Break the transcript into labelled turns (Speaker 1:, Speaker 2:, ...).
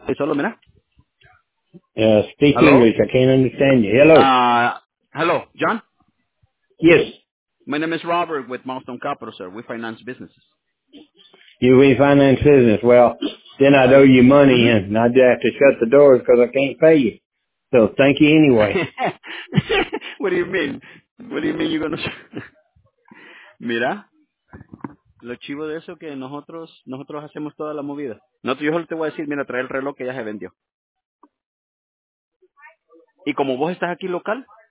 Speaker 1: Solo, mira.
Speaker 2: Speak
Speaker 1: Hello?
Speaker 2: English. I can't understand you. Hello.
Speaker 1: Hello, John?
Speaker 2: Yes.
Speaker 1: My name is Robert with Milestone Capital, sir. We finance businesses.
Speaker 2: You refinance business. Well, then I'd owe you money
Speaker 1: Mm-hmm.
Speaker 2: and I'd have to shut the doors because I can't pay you. So thank you anyway.
Speaker 1: What do you mean? What do you mean you're gonna... Mira, lo chivo de eso que nosotros hacemos toda la movida. Yo solo te voy a decir, mira, trae el reloj que ya se vendió. Y como vos estás aquí local,